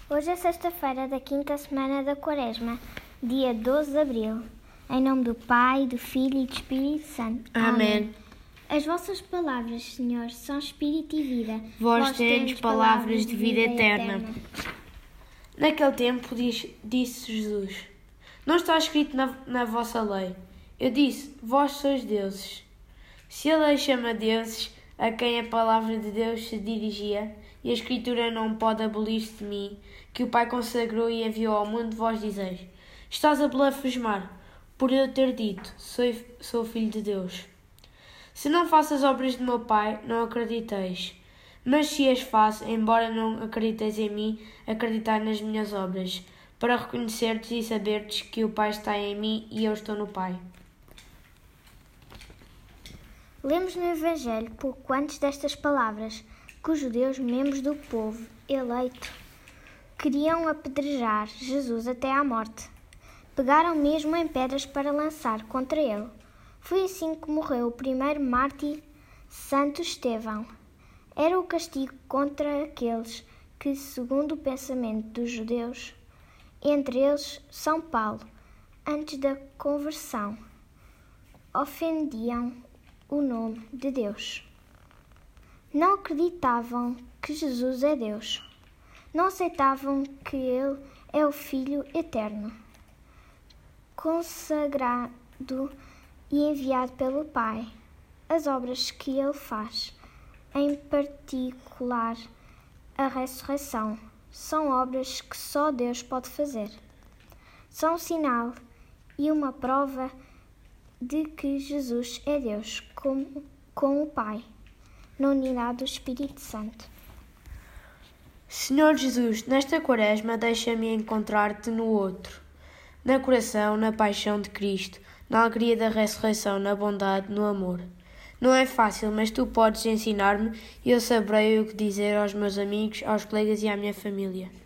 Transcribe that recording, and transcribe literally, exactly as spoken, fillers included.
Hoje é sexta-feira da quinta semana da Quaresma, dia doze de abril. Em nome do Pai, do Filho e do Espírito Santo. Amém. As vossas palavras, Senhor, são espírito e vida. Vós tendes palavras de vida eterna. Naquele tempo disse, disse Jesus: Não está escrito na, na vossa lei. Eu disse: Vós sois deuses. Se a lei chama deuses a quem a palavra de Deus se dirigia, e a Escritura não pode abolir-se de mim, que o Pai consagrou e enviou ao mundo, vós dizeis: Estás a blasfemar, por eu ter dito: Sou, sou filho de Deus. Se não faço as obras de meu Pai, não acrediteis. Mas se as faço, embora não acrediteis em mim, acreditai nas minhas obras, para reconhecerdes e saberdes que o Pai está em mim e eu estou no Pai. Lemos no Evangelho, pouco antes destas palavras, que os judeus, membros do povo eleito, queriam apedrejar Jesus até à morte. Pegaram mesmo em pedras para lançar contra ele. Foi assim que morreu o primeiro mártir, Santo Estevão. Era o castigo contra aqueles que, segundo o pensamento dos judeus, entre eles São Paulo, antes da conversão, ofendiam o nome de Deus. Não acreditavam que Jesus é Deus. Não aceitavam que Ele é o Filho eterno, consagrado e enviado pelo Pai. As obras que Ele faz, em particular a ressurreição, são obras que só Deus pode fazer. São um sinal e uma prova de que Jesus é Deus, como com o Pai, na unidade do Espírito Santo. Senhor Jesus, nesta Quaresma deixa-me encontrar-te no outro, na coração, na paixão de Cristo, na alegria da ressurreição, na bondade, no amor. Não é fácil, mas tu podes ensinar-me e eu saberei o que dizer aos meus amigos, aos colegas e à minha família.